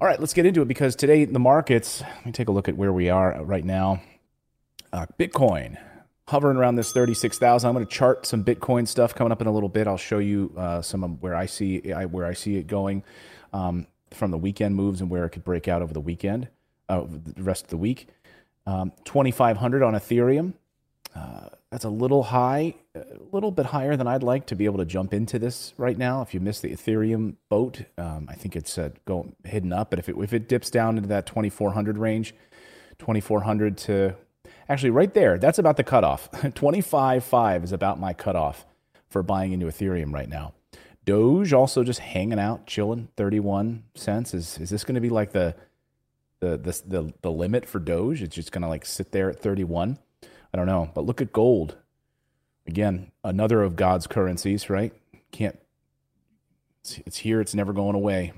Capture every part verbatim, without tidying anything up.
All right, let's get into it because today the markets, let me take a look at where we are right now. Uh, Bitcoin hovering around this thirty-six thousand. I'm going to chart some Bitcoin stuff coming up in a little bit. I'll show you uh, some of where I see where I see it going um, from the weekend moves and where it could break out over the weekend, uh, the rest of the week. Um, twenty-five hundred on Ethereum. Uh, that's a little high, a little bit higher than I'd like to be able to jump into this right now. If you missed the Ethereum boat, um, I think it's uh, go hidden up. But if it if it dips down into that twenty-four hundred range, twenty-four hundred to actually right there, that's about the cutoff. twenty-five point five is about my cutoff for buying into Ethereum right now. Doge also just hanging out, chilling, thirty-one cents. Is is this going to be like the the the the, the limit for Doge? It's just going to like sit there at thirty-one. I don't know, but look at gold. Again, another of God's currencies, right? Can't, it's, it's here, it's never going away.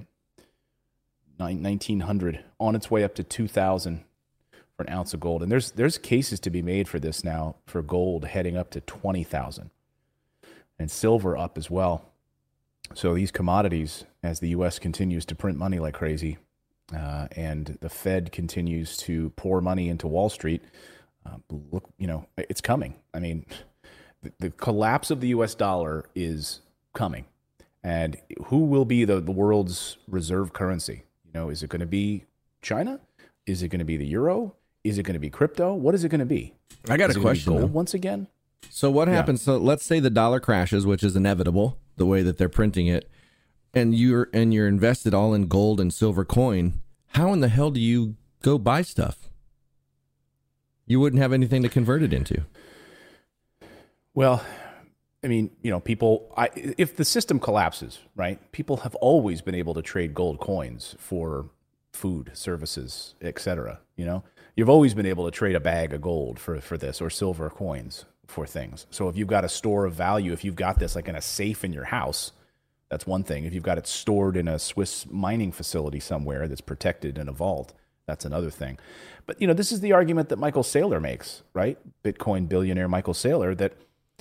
nineteen hundred, on its way up to two thousand for an ounce of gold. And there's there's cases to be made for this now, for gold heading up to twenty thousand. And silver up as well. So these commodities, as the U S continues to print money like crazy, uh, and the Fed continues to pour money into Wall Street, Uh, look, you know, it's coming. I mean, the, the collapse of the U S dollar is coming. And who will be the, the world's reserve currency? You know, is it going to be China? Is it going to be the euro? Is it going to be crypto? What is it going to be? I got is a it question. Gold though. once again? So what happens? Yeah. So let's say the dollar crashes, which is inevitable, the way that they're printing it, and you're and you're invested all in gold and silver coin. How in the hell do you go buy stuff? You wouldn't have anything to convert it into. Well, I mean, you know, people, I, if the system collapses, right, people have always been able to trade gold coins for food, services, et cetera. You know, you've always been able to trade a bag of gold for, for this, or silver coins for things. So if you've got a store of value, if you've got this like in a safe in your house, that's one thing. If you've got it stored in a Swiss mining facility somewhere that's protected in a vault, that's another thing. But, you know, this is the argument that Michael Saylor makes, right? Bitcoin billionaire Michael Saylor, that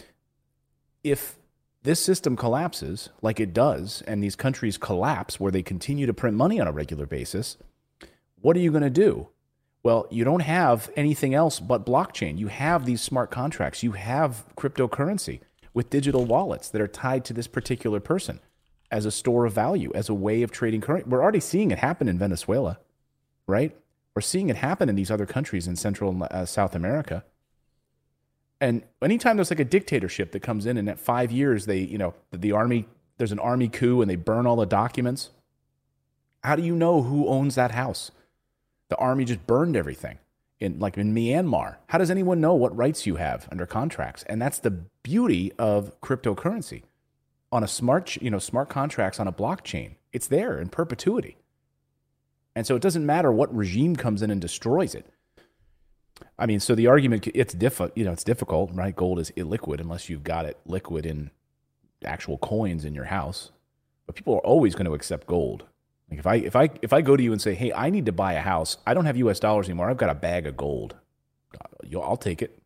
if this system collapses like it does, and these countries collapse where they continue to print money on a regular basis, what are you going to do? Well, you don't have anything else but blockchain. You have these smart contracts. You have cryptocurrency with digital wallets that are tied to this particular person as a store of value, as a way of trading currency. We're already seeing it happen in Venezuela, right? We're seeing it happen in these other countries in Central and uh, South America. And anytime there's like a dictatorship that comes in and at five years, they, you know, the, the army, there's an army coup and they burn all the documents. How do you know who owns that house? The army just burned everything in like in Myanmar. How does anyone know what rights you have under contracts? And that's the beauty of cryptocurrency on a smart, you know, smart contracts on a blockchain. It's there in perpetuity. And so it doesn't matter what regime comes in and destroys it. I mean, so the argument, it's diffi- you know, it's difficult, right? Gold is illiquid unless you've got it liquid in actual coins in your house. But people are always going to accept gold. Like if I if I if I go to you and say, "Hey, I need to buy a house. I don't have U S dollars anymore. I've got a bag of gold." I'll take it.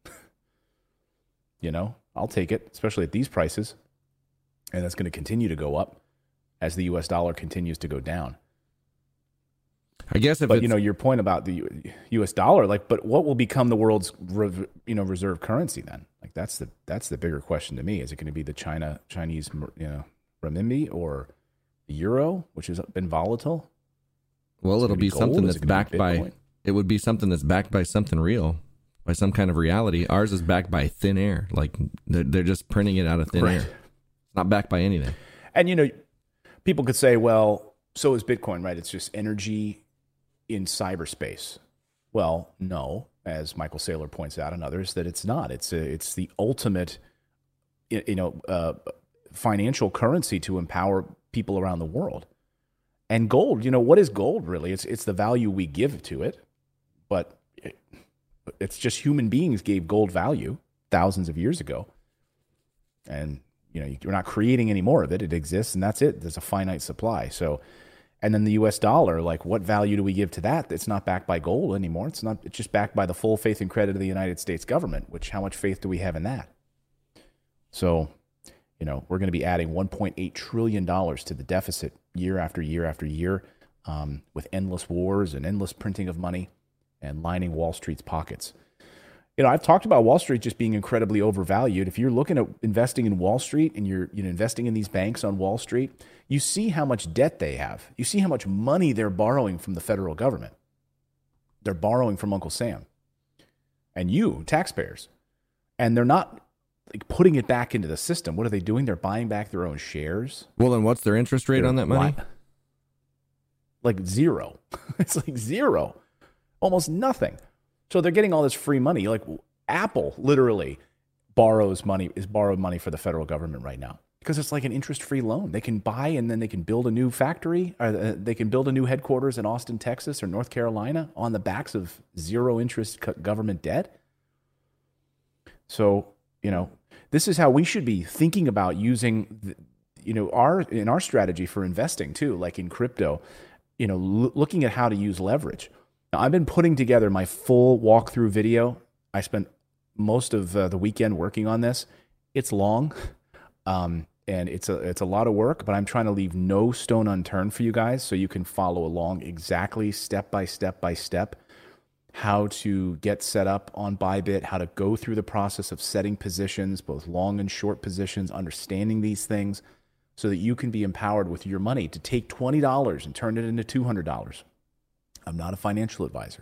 You know, I'll take it, especially at these prices. And that's going to continue to go up as the U S dollar continues to go down. I guess if but it's, you know your point about the U S dollar, like, but what will become the world's you know reserve currency then? Like that's the that's the bigger question to me. Is it going to be the China Chinese you know renminbi or the euro, which has been volatile? Well, it'll be, be something that's backed by. It would be something that's backed by something real, by some kind of reality. Ours is backed by thin air. Like they're, they're just printing it out of thin right. air. It's not backed by anything. And you know, people could say, well, so is Bitcoin, right? It's just energy in cyberspace. Well, no, as Michael Saylor points out and others, that it's not. It's a, it's the ultimate, you know, uh, financial currency to empower people around the world. And gold, you know, what is gold really? It's it's the value we give to it, but it, it's just human beings gave gold value thousands of years ago, and you know, you're not creating any more of it. It exists, and that's it. There's a finite supply. So. And then the U S dollar, like what value do we give to that? It's not backed by gold anymore. It's not. It's just backed by the full faith and credit of the United States government, which how much faith do we have in that? So, you know, we're going to be adding one point eight trillion dollars to the deficit year after year after year. um, with endless wars and endless printing of money and lining Wall Street's pockets. You know, I've talked about Wall Street just being incredibly overvalued. If you're looking at investing in Wall Street and you're you know investing in these banks on Wall Street, you see how much debt they have. You see how much money they're borrowing from the federal government. They're borrowing from Uncle Sam and you, taxpayers. And they're not like putting it back into the system. What are they doing? They're buying back their own shares. Well, then what's their interest rate They're on that money? li- Like zero. It's like zero. Almost nothing. So they're getting all this free money. Like Apple literally borrows money, is borrowed money for the federal government right now because it's like an interest-free loan. They can buy and then they can build a new factory. Or uh, they can build a new headquarters in Austin, Texas or North Carolina on the backs of zero interest government debt. So, you know, this is how we should be thinking about using, the, you know, our, in our strategy for investing too, like in crypto, you know, l- looking at how to use leverage. Now, I've been putting together my full walkthrough video. I spent most of uh, the weekend working on this. It's long, um, and it's a it's a lot of work, but I'm trying to leave no stone unturned for you guys so you can follow along exactly step by step by step how to get set up on Bybit, how to go through the process of setting positions, both long and short positions, understanding these things so that you can be empowered with your money to take twenty dollars and turn it into two hundred dollars. I'm not a financial advisor,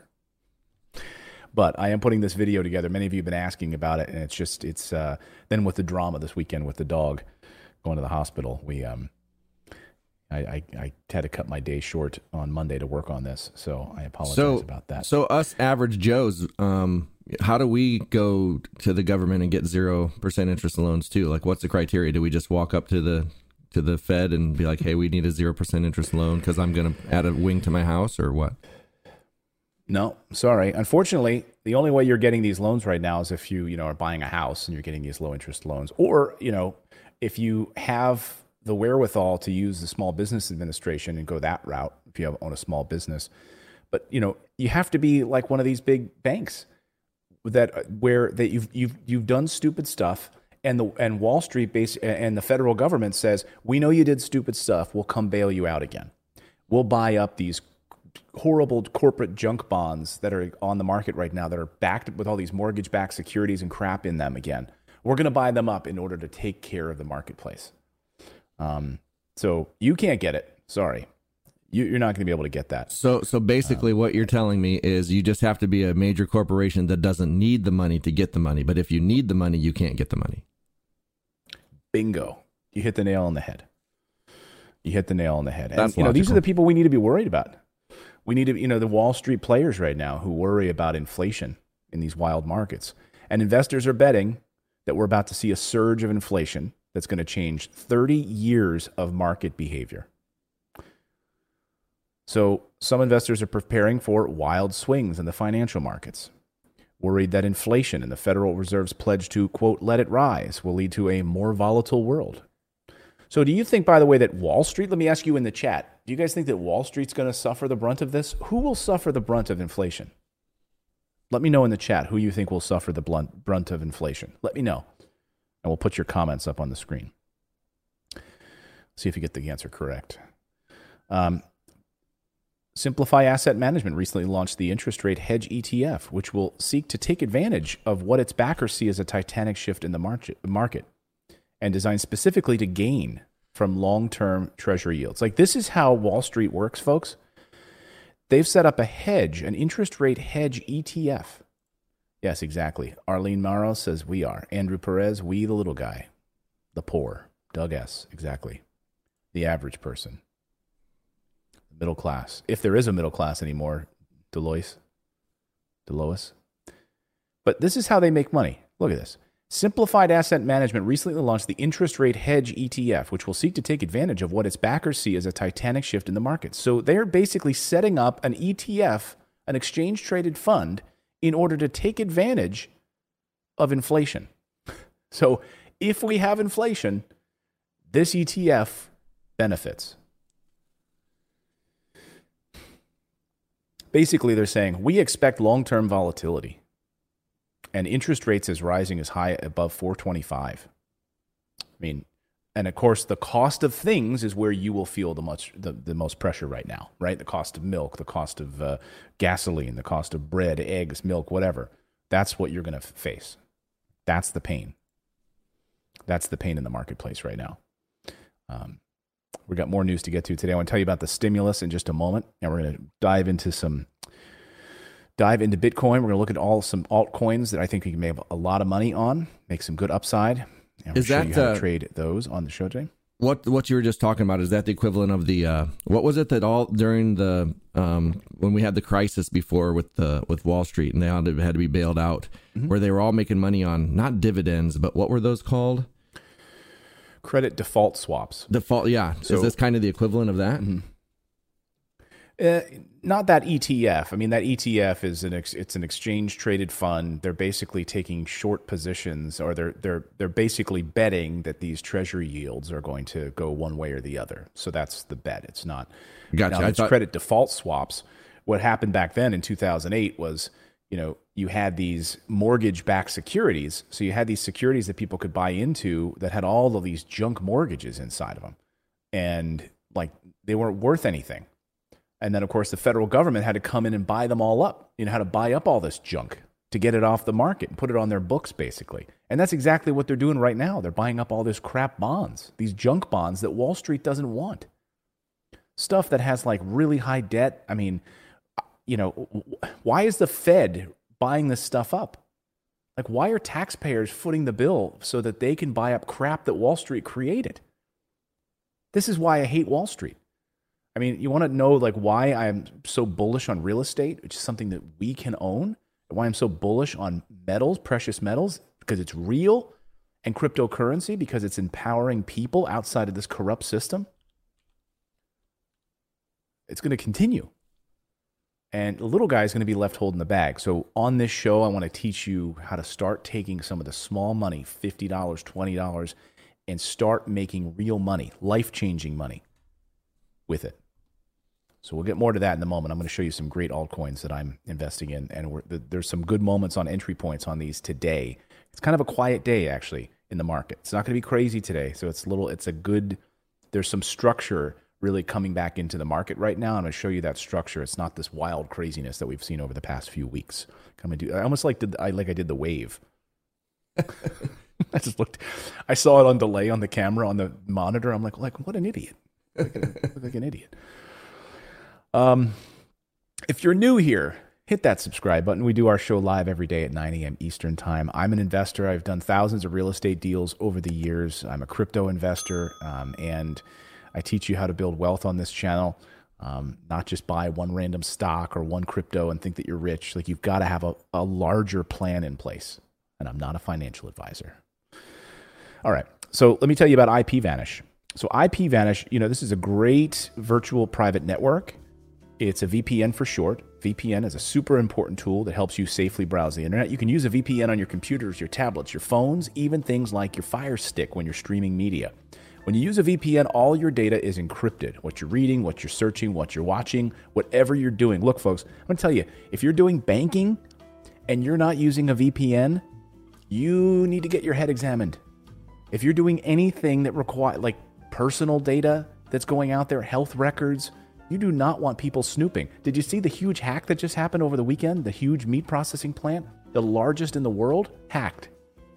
but I am putting this video together. Many of you have been asking about it, and it's just, it's, uh, then with the drama this weekend with the dog going to the hospital, we, um, I, I, I had to cut my day short on Monday to work on this, so I apologize so, about that. So us average Joes, um, how do we go to the government and get zero percent interest loans too? Like, what's the criteria? Do we just walk up to the to the Fed and be like, hey, we need a zero percent interest loan because I'm going to add a wing to my house, or what? No, sorry. Unfortunately, the only way you're getting these loans right now is if you, you know, are buying a house and you're getting these low interest loans, or, you know, if you have the wherewithal to use the Small Business Administration and go that route, if you have, own a small business. But, you know, you have to be like one of these big banks that where that you've you've you've done stupid stuff, and the and Wall Street base and the federal government says, we know you did stupid stuff, we'll come bail you out again. We'll buy up these horrible corporate junk bonds that are on the market right now that are backed with all these mortgage-backed securities and crap in them again. We're going to buy them up in order to take care of the marketplace. Um, so you can't get it. Sorry. You, you're not going to be able to get that. So, so basically um, what you're telling me is you just have to be a major corporation that doesn't need the money to get the money. But if you need the money, you can't get the money. Bingo. You hit the nail on the head. You hit the nail on the head. And, That's you know, logical. these are the people we need to be worried about. We need to, you know, the Wall Street players right now who worry about inflation in these wild markets. And investors are betting that we're about to see a surge of inflation that's going to change thirty years of market behavior. So some investors are preparing for wild swings in the financial markets, worried that inflation and the Federal Reserve's pledge to, quote, let it rise will lead to a more volatile world. So do you think, by the way, that Wall Street, let me ask you in the chat, do you guys think that Wall Street's going to suffer the brunt of this? Who will suffer the brunt of inflation? Let me know in the chat who you think will suffer the blunt, brunt of inflation. Let me know, and we'll put your comments up on the screen. See if you get the answer correct. Um, Simplify Asset Management recently launched the interest rate hedge E T F, which will seek to take advantage of what its backers see as a titanic shift in the market, market and designed specifically to gain from long-term treasury yields. Like, this is how Wall Street works, folks. They've set up a hedge, an interest rate hedge E T F. Yes, exactly. Arlene Morrow says we are. Andrew Perez, we the little guy. The poor. Doug S., exactly. The average person. Middle class. If there is a middle class anymore, Deloitte. Delois. But this is how they make money. Look at this. Simplified Asset Management recently launched the interest rate hedge E T F, which will seek to take advantage of what its backers see as a titanic shift in the market. So they're basically setting up an E T F, an exchange-traded fund, in order to take advantage of inflation. So if we have inflation, this E T F benefits. Basically, they're saying, we expect long-term volatility and interest rates is rising as high above four twenty-five. I mean, And of course, the cost of things is where you will feel the much the, the most pressure right now, right? The cost of milk, the cost of uh, gasoline, the cost of bread, eggs, milk, whatever. That's what you're going to face. That's the pain. That's the pain in the marketplace right now. Um, we've got more news to get to today. I want to tell you about the stimulus in just a moment, and we're going to dive into some dive into Bitcoin. We're going to look at all some altcoins that I think we can make a lot of money on, make some good upside. And is we'll that show you how uh, to trade those on the show today? What what you were just talking about, is that the equivalent of the uh, what was it that all during the um, when we had the crisis before with the with Wall Street and they had to, had to be bailed out, mm-hmm. where they were all making money on not dividends, but what were those called? Credit default swaps. Default, yeah. So, is this kind of the equivalent of that? Mm-hmm. Uh, not that E T F. I mean, that E T F is an ex- it's an exchange traded fund. They're basically taking short positions, or they're they're they're basically betting that these treasury yields are going to go one way or the other. So that's the bet. It's not. Gotcha. Now, I it's thought... credit default swaps. What happened back then in two thousand eight was, you know, you had these mortgage-backed securities. So you had these securities that people could buy into that had all of these junk mortgages inside of them, and like they weren't worth anything. And then, of course, the federal government had to come in and buy them all up, you know, how to buy up all this junk to get it off the market and put it on their books, basically. And that's exactly what they're doing right now. They're buying up all this crap bonds, these junk bonds that Wall Street doesn't want. Stuff that has like really high debt. I mean, you know, why is the Fed buying this stuff up? Like, why are taxpayers footing the bill so that they can buy up crap that Wall Street created? This is why I hate Wall Street. I mean, you want to know like why I'm so bullish on real estate, which is something that we can own, and why I'm so bullish on metals, precious metals, because it's real, and cryptocurrency, because it's empowering people outside of this corrupt system. It's going to continue. And the little guy is going to be left holding the bag. So on this show, I want to teach you how to start taking some of the small money, fifty dollars, twenty dollars, and start making real money, life-changing money with it. So we'll get more to that in a moment. I'm going to show you some great altcoins that I'm investing in, and we're, there's some good moments on entry points on these today. It's kind of a quiet day, actually, in the market. It's not going to be crazy today, so it's a little. It's a good. There's some structure really coming back into the market right now. I'm going to show you that structure. It's not this wild craziness that we've seen over the past few weeks. I'm going to do. I almost like did I like I did the wave. I just looked. I saw it on delay on the camera on the monitor. I'm like, like what an idiot. Like, a, like an idiot. Um, if you're new here, hit that subscribe button. We do our show live every day at nine a.m. Eastern time. I'm an investor. I've done thousands of real estate deals over the years. I'm a crypto investor, um, and I teach you how to build wealth on this channel. Um, not just buy one random stock or one crypto and think that you're rich. Like, you've got to have a, a larger plan in place. And I'm not a financial advisor. All right. So let me tell you about IPVanish. So IPVanish, you know, this is a great virtual private network. It's a V P N for short. V P N is a super important tool that helps you safely browse the internet. You can use a V P N on your computers, your tablets, your phones, even things like your Fire Stick when you're streaming media. When you use a V P N, all your data is encrypted. What you're reading, what you're searching, what you're watching, whatever you're doing. Look, folks, I'm going to tell you, if you're doing banking and you're not using a V P N, you need to get your head examined. If you're doing anything that require like personal data that's going out there, health records, you do not want people snooping. Did you see the huge hack that just happened over the weekend? The huge meat processing plant, the largest in the world, hacked.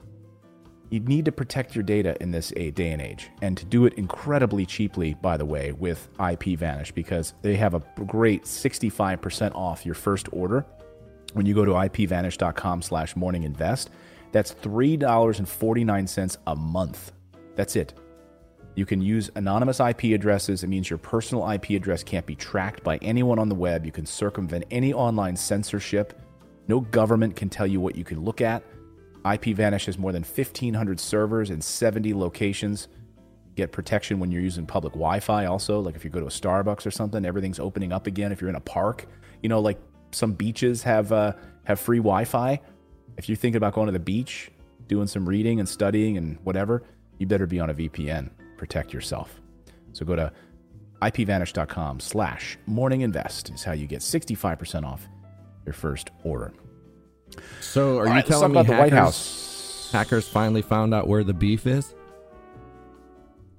You need to protect your data in this day and age, and to do it incredibly cheaply, by the way, with IPVanish, because they have a great sixty-five percent off your first order when you go to ipvanish.com slash morninginvest. That's three dollars and forty-nine cents a month. That's it. You can use anonymous I P addresses. It means your personal I P address can't be tracked by anyone on the web. You can circumvent any online censorship. No government can tell you what you can look at. IPVanish has more than fifteen hundred servers in seventy locations. Get protection when you're using public Wi-Fi also. Like if you go to a Starbucks or something, everything's opening up again. If you're in a park, you know, like some beaches have uh, have free Wi-Fi. If you're thinking about going to the beach, doing some reading and studying and whatever, you better be on a V P N. Protect yourself. So go to ipvanish.com slash morninginvest is how you get sixty-five percent off your first order. So are All you right, telling me about hackers, the White House. hackers finally found out where the beef is?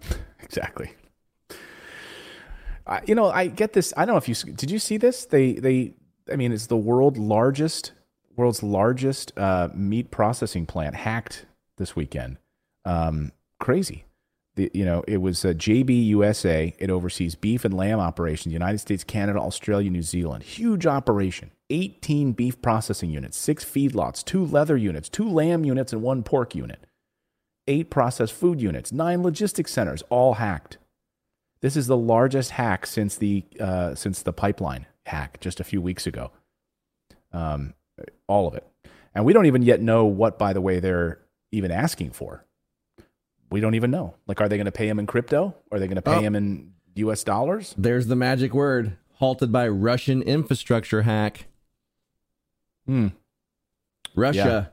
Exactly. I, you know, I get this. I don't know if you did. You see this? They they. I mean, it's the world largest, world's largest uh, meat processing plant hacked this weekend. Um, crazy. The, you know, it was uh, J B U S A. It oversees beef and lamb operations. United States, Canada, Australia, New Zealand. Huge operation. eighteen beef processing units, six feedlots, two leather units, two lamb units, and one pork unit. Eight processed food units, nine logistics centers, all hacked. This is the largest hack since the uh, since the pipeline hack just a few weeks ago. Um, all of it, and we don't even yet know what, by the way, they're even asking for. We don't even know. Like, are they going to pay him in crypto? Are they going to pay oh. him in U S dollars? There's the magic word: halted by Russian infrastructure hack. Hmm. Russia. Yeah.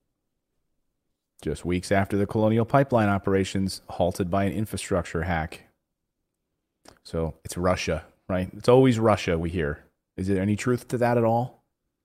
Just weeks after the Colonial Pipeline operations halted by an infrastructure hack. So it's Russia, right? It's always Russia we hear. Is there any truth to that at all?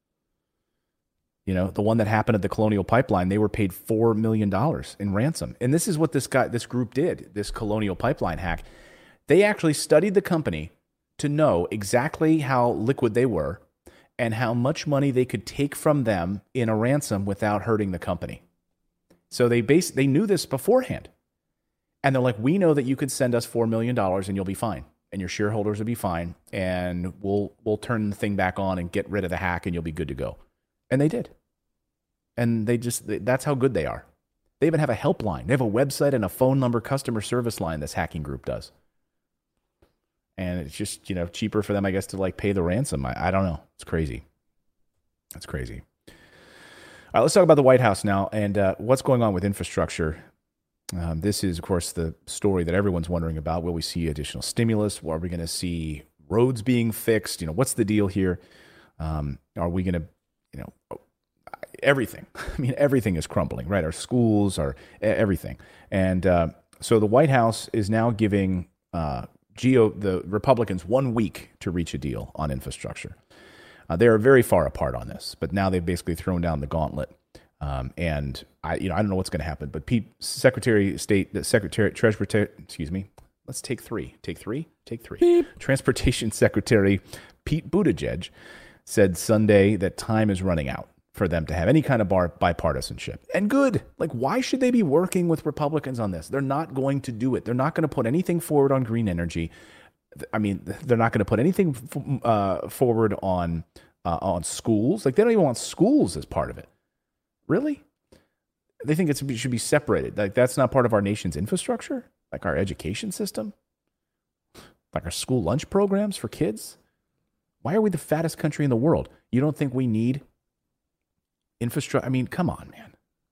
You know, the one that happened at the Colonial Pipeline, they were paid four million dollars in ransom. And this is what this guy, this group did, this Colonial Pipeline hack. They actually studied the company to know exactly how liquid they were and how much money they could take from them in a ransom without hurting the company. So they base, they knew this beforehand. And they're like, we know that you could send us four million dollars and you'll be fine. And your shareholders will be fine. And we'll we'll turn the thing back on and get rid of the hack and you'll be good to go. And they did. And they just, that's how good they are. They even have a helpline. They have a website and a phone number customer service line this hacking group does. And it's just, you know, cheaper for them, I guess, to like pay the ransom. I, I don't know. It's crazy. That's crazy. All right, let's talk about the White House now and uh, what's going on with infrastructure. Um, this is, of course, the story that everyone's wondering about. Will we see additional stimulus? Are we going to see roads being fixed? You know, what's the deal here? Um, are we going to, you know, everything? I mean, everything is crumbling, right? Our schools, our everything. And uh, so the White House is now giving uh, Geo, the Republicans one week to reach a deal on infrastructure. Uh, they are very far apart on this, but now they've basically thrown down the gauntlet. Um, and I, you know, I don't know what's going to happen. But Pete, Secretary of State, the Secretary, Treasury, excuse me. Let's take three. Take three. Take three. Beep. Transportation Secretary Pete Buttigieg said Sunday that time is running out for them to have any kind of bar, bipartisanship. And good. Like, why should they be working with Republicans on this? They're not going to do it. They're not going to put anything forward on green energy. I mean, they're not going to put anything uh, forward on uh, on schools. Like, they don't even want schools as part of it. Really? They think it's, it should be separated. Like, that's not part of our nation's infrastructure? Like our education system? Like our school lunch programs for kids? Why are we the fattest country in the world? You don't think we need infrastructure? I mean, come on, man.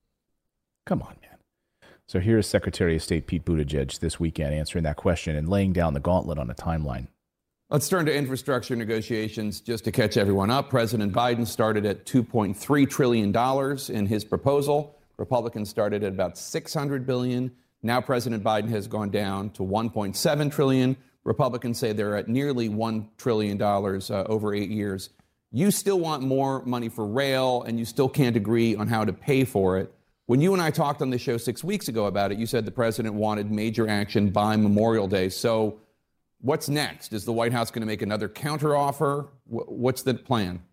Come on, man. So here's Secretary of State Pete Buttigieg this weekend answering that question and laying down the gauntlet on a timeline. Let's turn to infrastructure negotiations. Just to catch everyone up, President Biden started at two point three trillion dollars in his proposal. Republicans started at about six hundred billion dollars. Now President Biden has gone down to one point seven trillion dollars. Republicans say they're at nearly one trillion dollars uh, over eight years. You still want more money for rail, and you still can't agree on how to pay for it. When you and I talked on the show six weeks ago about it, you said the president wanted major action by Memorial Day. So what's next? Is the White House going to make another counteroffer? What's the plan?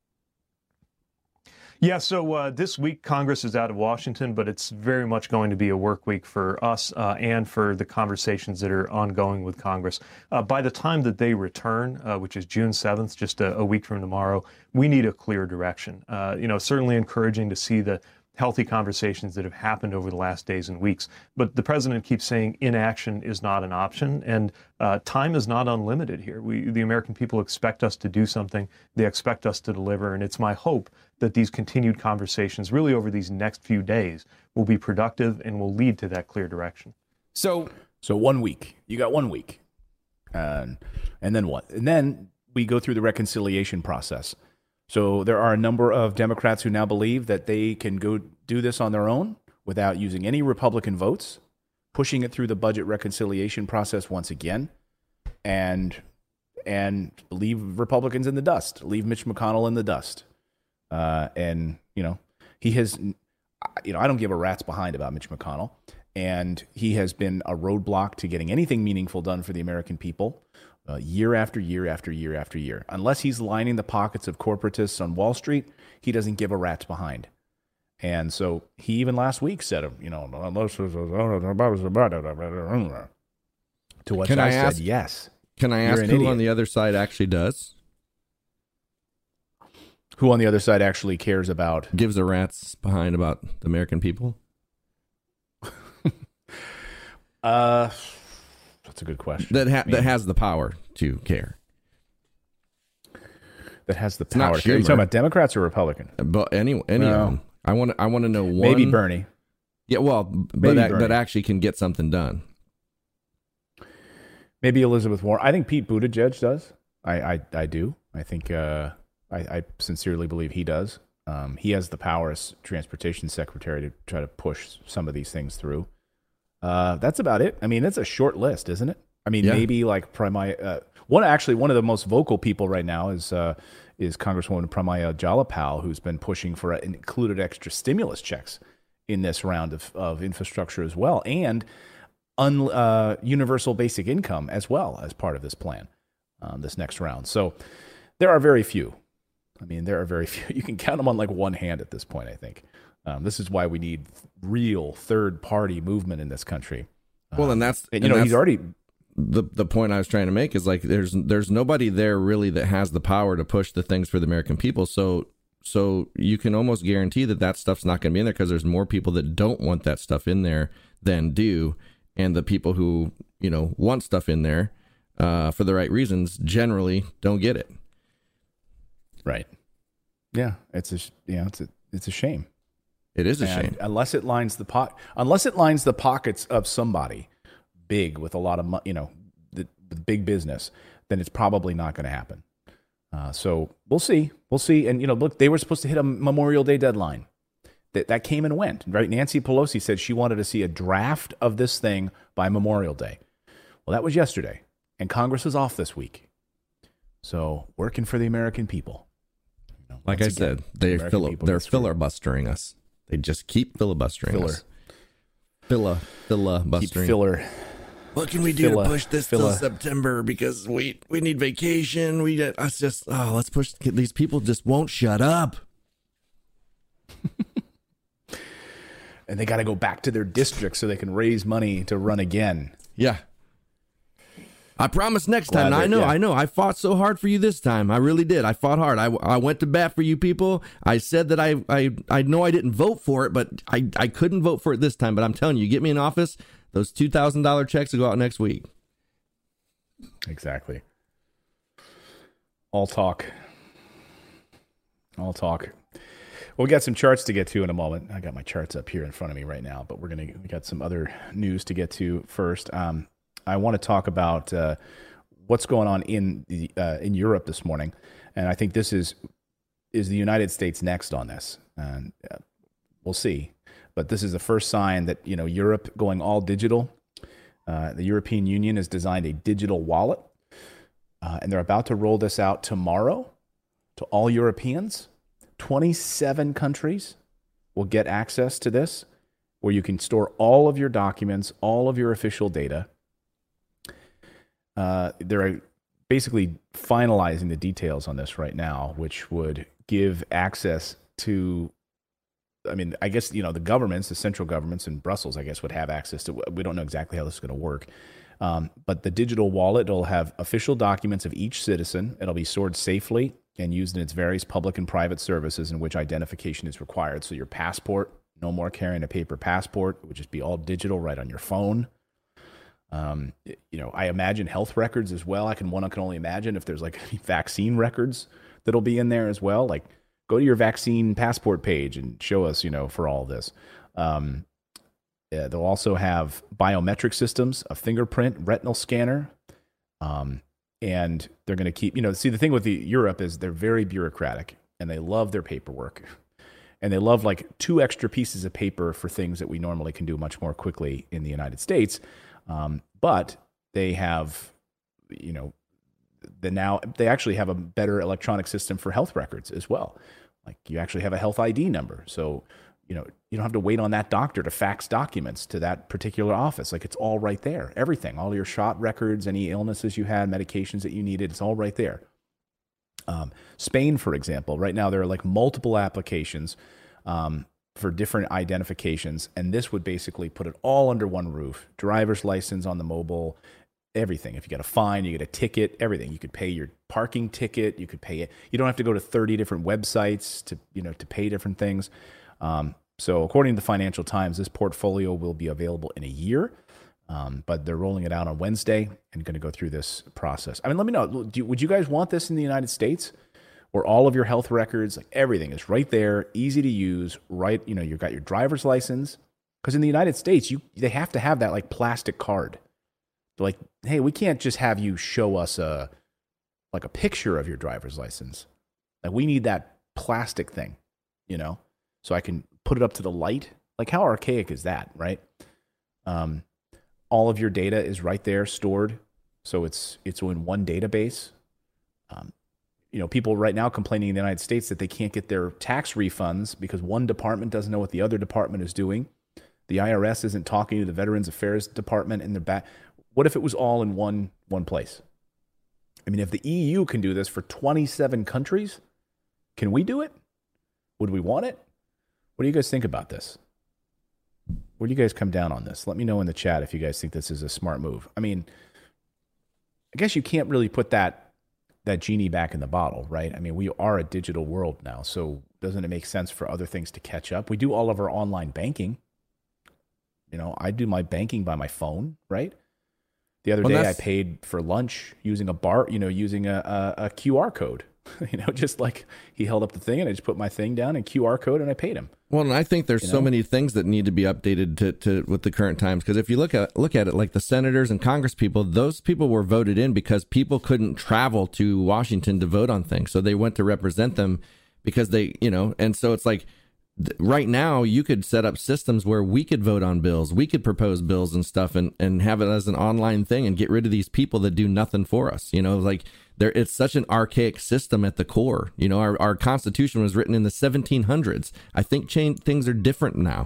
Yeah, so uh, this week Congress is out of Washington, but it's very much going to be a work week for us uh, and for the conversations that are ongoing with Congress. Uh, by the time that they return, uh, which is June seventh, just a, a week from tomorrow, we need a clear direction. Uh, you know, certainly encouraging to see the healthy conversations that have happened over the last days and weeks. But the president keeps saying inaction is not an option, and uh, time is not unlimited here. We, the American people expect us to do something. They expect us to deliver, and it's my hope that these continued conversations, really over these next few days, will be productive and will lead to that clear direction. So, so one week. You got one week. Uh, and then what? And then we go through the reconciliation process. So there are a number of Democrats who now believe that they can go do this on their own without using any Republican votes, pushing it through the budget reconciliation process once again, and and leave Republicans in the dust, leave Mitch McConnell in the dust. Uh, and, you know, he has, you know, I don't give a rat's behind about Mitch McConnell. And he has been a roadblock to getting anything meaningful done for the American people uh, year after year after year after year. Unless he's lining the pockets of corporatists on Wall Street, he doesn't give a rat's behind. And so he even last week said, you know, to which Can I, I said, ask, yes. Can I You're ask an who idiot. on the other side actually does? Who on the other side actually cares about? Gives a rat's behind about the American people? Uh, that's a good question. That ha- I mean, that has the power to care. that has the not power. Are you Schumer. talking about Democrats or Republicans? But any any No. of them. I want to I want to know one. Maybe Bernie. Yeah, well, but Maybe that, Bernie. that actually can get something done. Maybe Elizabeth Warren. I think Pete Buttigieg does. I I, I do. I think uh, I, I sincerely believe he does. Um, he has the power as transportation secretary to try to push some of these things through. Uh, that's about it. I mean, it's a short list, isn't it? I mean, Yeah. maybe like Pramila. Uh, one actually, one of the most vocal people right now is uh, is Congresswoman Pramila Jayapal, who's been pushing for included extra stimulus checks in this round of, of infrastructure as well, and un, uh, universal basic income as well as part of this plan, um, this next round. So there are very few. I mean, there are very few. You can count them on like one hand at this point, I think. Um, this is why we need real third-party movement in this country. Well, and that's And, and you know, that's he's already the the point I was trying to make is like there's there's nobody there really that has the power to push the things for the American people. So so you can almost guarantee that that stuff's not going to be in there because there's more people that don't want that stuff in there than do, and the people who you know want stuff in there uh, for the right reasons generally don't get it. right. Yeah, it's a yeah, it's a it's a shame. It is a And shame. unless it lines the po- unless it lines the pockets of somebody big with a lot of money, you know, the, the big business, then it's probably not going to happen. Uh, so we'll see, we'll see. And you know, look, they were supposed to hit a Memorial Day deadline. That that came and went. Right? Nancy Pelosi said she wanted to see a draft of this thing by Memorial Day. Well, that was yesterday, and Congress is off this week. So working for the American people. You know, Like I once again, said, they American fili- people they're get screwed. filibustering us. They just keep filibustering Filler. us. Fila, Keep filibustering. filler. What can we do Fila- to push this fila- till September? Because we we need vacation. We us just oh let's push. These people just won't shut up. And they got to go back to their district so they can raise money to run again. Yeah. I promise next Glad time. I that- know, yeah. I know. I fought so hard for you this time. I really did. I fought hard. I, I went to bat for you people. I said that I, I I know I didn't vote for it, but I, I couldn't vote for it this time. But I'm telling you, get me in office, those two thousand dollars checks will go out next week. Exactly. All talk. All talk. Well, we got some charts to get to in a moment. I got my charts up here in front of me right now, but we're gonna we got some other news to get to first. Um, I want to talk about uh, what's going on in the uh, in Europe this morning, and I think this is is the United States next on this, and uh, we'll see. But this is the first sign that you know Europe going all digital. Uh, the European Union has designed a digital wallet, uh, and they're about to roll this out tomorrow to all Europeans. twenty-seven countries will get access to this, where you can store all of your documents, all of your official data. Uh, they're basically finalizing the details on this right now, which would give access to, I mean, I guess, you know, the governments, the central governments in Brussels, I guess, would have access to, we don't know exactly how this is going to work. Um, but the digital wallet will have official documents of each citizen. It'll be stored safely and used in its various public and private services in which identification is required. So your passport, no more carrying a paper passport. It would just be all digital right on your phone. Um, you know, I imagine health records as well. I can one I can only imagine if there's like vaccine records that'll be in there as well. Like go to your vaccine passport page and show us, you know, for all this. Um, yeah, they'll also have biometric systems, a fingerprint, retinal scanner. Um, and they're going to keep, you know, see the thing with the Europe is they're very bureaucratic and they love their paperwork. And they love like two extra pieces of paper for things that we normally can do much more quickly in the United States. Um, but they have, you know, the now they actually have a better electronic system for health records as well. Like you actually have a health I D number. So you know, you don't have to wait on that doctor to fax documents to that particular office. Like it's all right there. Everything, all your shot records, any illnesses you had, medications that you needed, it's all right there. Um, Spain, for example, right now there are like multiple applications um, for different identifications. And this would basically put it all under one roof. Driver's license on the mobile, everything. If you get a fine, you get a ticket, everything. You could pay your parking ticket. You could pay it. You don't have to go to thirty different websites to, you know, to pay different things. Um, so according to the Financial Times, this portfolio will be available in a year, um, but they're rolling it out on Wednesday and going to go through this process. I mean, let me know, do you, would you guys want this in the United States where all of your health records, like everything is right there, easy to use, right? You know, you've got your driver's license, because in the United States, you they have to have that like plastic card. They're like, hey, we can't just have you show us a like a picture of your driver's license. Like we need that plastic thing, you know, so I can put it up to the light. Like how archaic is that, right? Um, all of your data is right there stored, so it's it's in one database. Um, you know, people right now complaining in the United States that they can't get their tax refunds because one department doesn't know what the other department is doing. The I R S isn't talking to the Veterans Affairs Department in the back. What if it was all in one one place? I mean, if the E U can do this for twenty-seven countries, can we do it? Would we want it? What do you guys think about this? Where do you guys come down on this? Let me know in the chat if you guys think this is a smart move. I mean, I guess you can't really put that that genie back in the bottle, right? I mean, we are a digital world now, so doesn't it make sense for other things to catch up? We do all of our online banking. You know, I do my banking by my phone, right? The other well, day I paid for lunch using a bar, you know, using a, a, a Q R code. You know, just like he held up the thing and I just put my thing down and Q R code and I paid him. Well, and I think there's you so know? many things that need to be updated to, to with the current times. Because if you look at look at it, like the senators and Congress people, those people were voted in because people couldn't travel to Washington to vote on things, so they went to represent them because they, you know, and so it's like th- right now you could set up systems where we could vote on bills, we could propose bills and stuff, and and have it as an online thing and get rid of these people that do nothing for us. You know, like. There, it's such an archaic system at the core. You know, our, our Constitution was written in the seventeen hundreds. I think change, things are different now.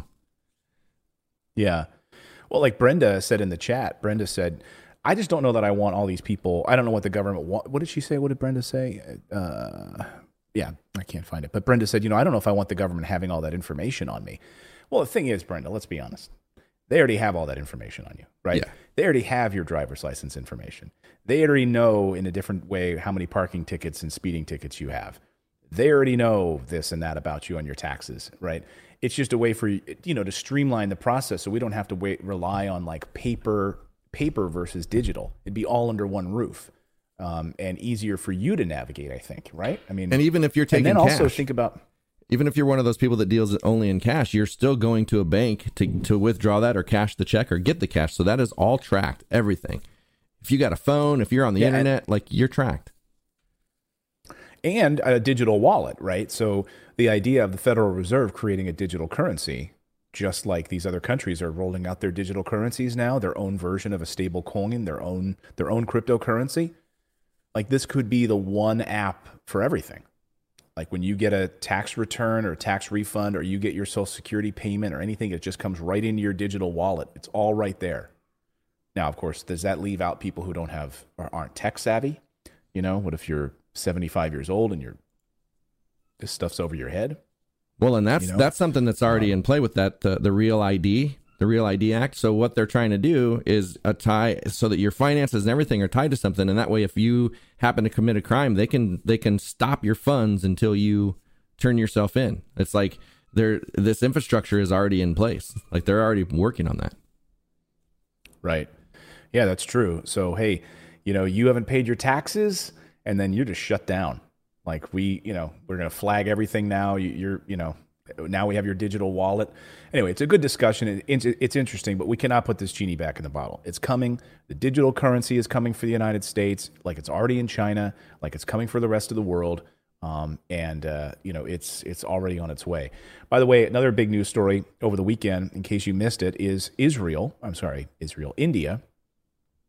Yeah. Well, like Brenda said in the chat, Brenda said, I just don't know that I want all these people. I don't know what the government want. What did she say? What did Brenda say? Uh, yeah, I can't find it. But Brenda said, you know, I don't know if I want the government having all that information on me. Well, the thing is, Brenda, let's be honest. They already have all that information on you, right? Yeah. They already have your driver's license information. They already know in a different way how many parking tickets and speeding tickets you have. They already know this and that about you on your taxes, right? It's just a way for you, you know, to streamline the process so we don't have to wait, rely on like paper, paper versus digital. It'd be all under one roof, um, and easier for you to navigate, I think, right? I mean, and even if you're taking and then cash, also think about. Even if you're one of those people that deals only in cash, you're still going to a bank to, to withdraw that or cash the check or get the cash. So that is all tracked, everything. If you got a phone, if you're on the yeah, internet, and, like you're tracked. And a digital wallet, right? So the idea of the Federal Reserve creating a digital currency, just like these other countries are rolling out their digital currencies now, their own version of a stable coin, their own their own cryptocurrency. Like this could be the one app for everything. Like when you get a tax return or a tax refund or you get your Social Security payment or anything, it just comes right into your digital wallet. It's all right there. Now, of course, does that leave out people who don't have or aren't tech savvy? You know, what if you're seventy-five years old and you're this stuff's over your head? Well, and that's you know? that's something that's already um, in play with that uh, the Real I D, the Real I D Act. So what they're trying to do is a tie so that your finances and everything are tied to something, and that way, if you happen to commit a crime, they can they can stop your funds until you turn yourself in. It's like there this infrastructure is already in place. Like they're already working on that. Right. Yeah, that's true. So hey, you know, you haven't paid your taxes, and then you're just shut down. Like we, you know, we're going to flag everything now. You, you're, you know, now we have your digital wallet. Anyway, it's a good discussion. It's, it's interesting, but we cannot put this genie back in the bottle. It's coming. The digital currency is coming for the United States, like it's already in China, like it's coming for the rest of the world. Um, and, uh, you know, it's it's already on its way. By the way, another big news story over the weekend, in case you missed it, is Israel. I'm sorry, Israel, India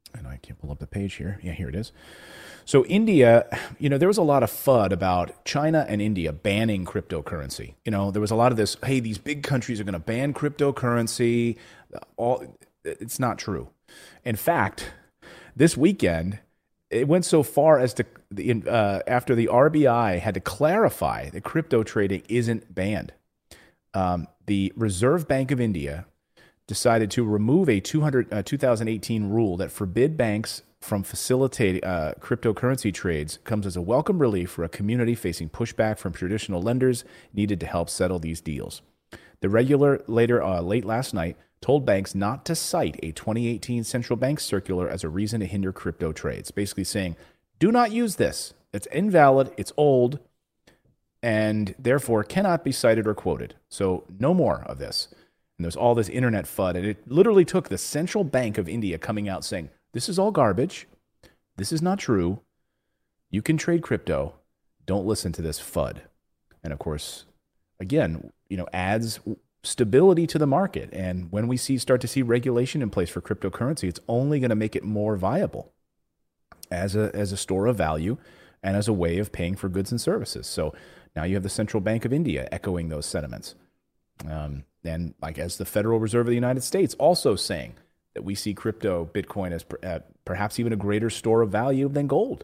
And I can't pull up the page here. Yeah, here it is. So India, you know, there was a lot of F U D about China and India banning cryptocurrency. You know, there was a lot of this, hey, these big countries are going to ban cryptocurrency. All, it's not true. In fact, this weekend, it went so far as to, uh, after the R B I had to clarify that crypto trading isn't banned, um, the Reserve Bank of India decided to remove a two hundred, uh, two thousand eighteen rule that forbid banks from facilitating uh, cryptocurrency trades. Comes as a welcome relief for a community facing pushback from traditional lenders needed to help settle these deals. The regulator later, uh, late last night, told banks not to cite a twenty eighteen central bank circular as a reason to hinder crypto trades, basically saying, do not use this. It's invalid, it's old, and therefore cannot be cited or quoted. So no more of this. And there's all this internet F U D, and it literally took the Central Bank of India coming out saying, this is all garbage. This is not true. You can trade crypto. Don't listen to this F U D. And of course, again, you know, adds stability to the market. And when we see start to see regulation in place for cryptocurrency, it's only going to make it more viable as a as a store of value and as a way of paying for goods and services. So now you have the Central Bank of India echoing those sentiments. Um, and like as the Federal Reserve of the United States also saying that we see crypto, Bitcoin, as per, uh, perhaps even a greater store of value than gold.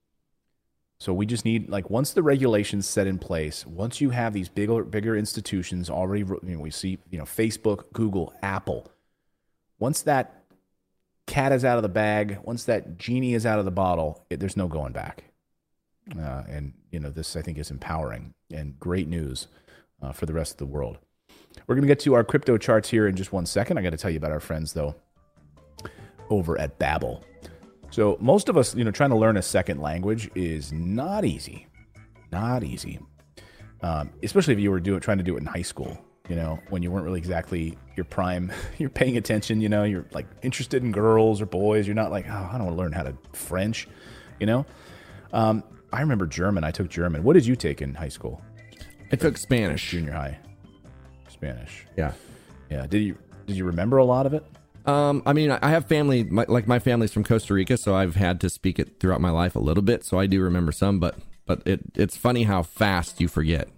So we just need, like, once the regulations set in place, once you have these bigger, bigger institutions already, you know, we see, you know, Facebook, Google, Apple. Once that cat is out of the bag, once that genie is out of the bottle, it, there's no going back. Uh, and, you know, this I think is empowering and great news uh, for the rest of the world. We're going to get to our crypto charts here in just one second. I got to tell you about our friends, though, over at Babbel. So most of us, you know, trying to learn a second language is not easy. Not easy. Um, especially if you were doing, trying to do it in high school, you know, when you weren't really exactly your prime, you're paying attention, you know, you're like interested in girls or boys. You're not like, oh, I don't want to learn how to French, you know. Um, I remember German. I took German. What did you take in high school? I took Spanish. Junior high. Spanish. Yeah. Yeah. Did you did you remember a lot of it? Um, I mean, I have family, my, like my family's from Costa Rica, so I've had to speak it throughout my life a little bit. So I do remember some, but but it it's funny how fast you forget.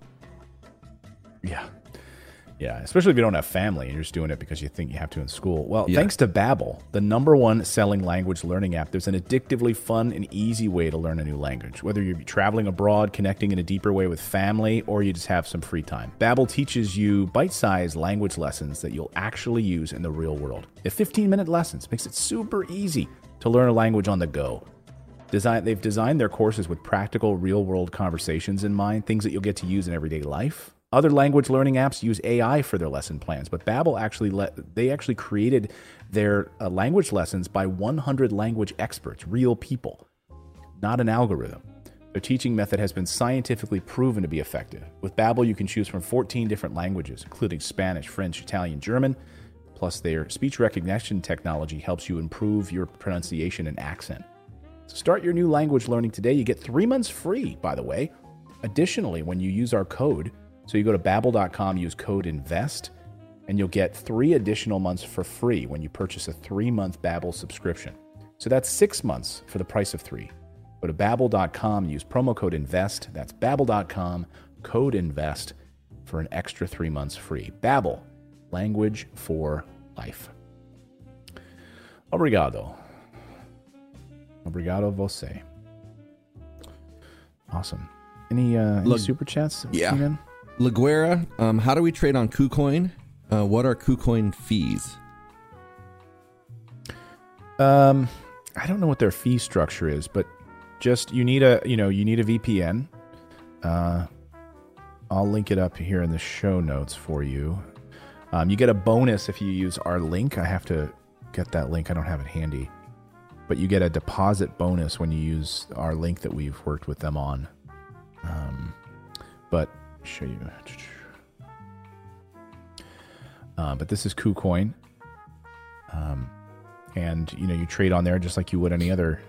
Yeah. Yeah, especially if you don't have family and you're just doing it because you think you have to in school. Well, Yeah. thanks to Babbel, the number one selling language learning app, there's an addictively fun and easy way to learn a new language. Whether you're traveling abroad, connecting in a deeper way with family, or you just have some free time. Babbel teaches you bite-sized language lessons that you'll actually use in the real world. The fifteen-minute lessons makes it super easy to learn a language on the go. Design, they've designed their courses with practical, real-world conversations in mind, things that you'll get to use in everyday life. Other language learning apps use A I for their lesson plans, but Babbel actually let, they actually created their uh, language lessons by one hundred language experts, real people, not an algorithm. Their teaching method has been scientifically proven to be effective. With Babbel, you can choose from fourteen different languages, including Spanish, French, Italian, German. Plus, their speech recognition technology helps you improve your pronunciation and accent. So start your new language learning today. You get three months free, by the way. Additionally, when you use our code, so you go to babbel dot com, use code INVEST, and you'll get three additional months for free when you purchase a three-month Babbel subscription. So that's six months for the price of three. Go to babbel dot com, use promo code INVEST. That's babbel dot com, code INVEST for an extra three months free. Babbel, language for life. Obrigado. Obrigado você. Awesome. Any, uh, any Look, super chats? yeah. Steven? LaGuera, um, how do we trade on KuCoin? Uh, what are KuCoin fees? Um, I don't know what their fee structure is, but just you need a you know you need a V P N. Uh, I'll link it up here in the show notes for you. Um, you get a bonus if you use our link. I have to get that link. I don't have it handy, but you get a deposit bonus when you use our link that we've worked with them on. Um, but show you. Uh, but this is KuCoin. Um, and you know you trade on there just like you would any other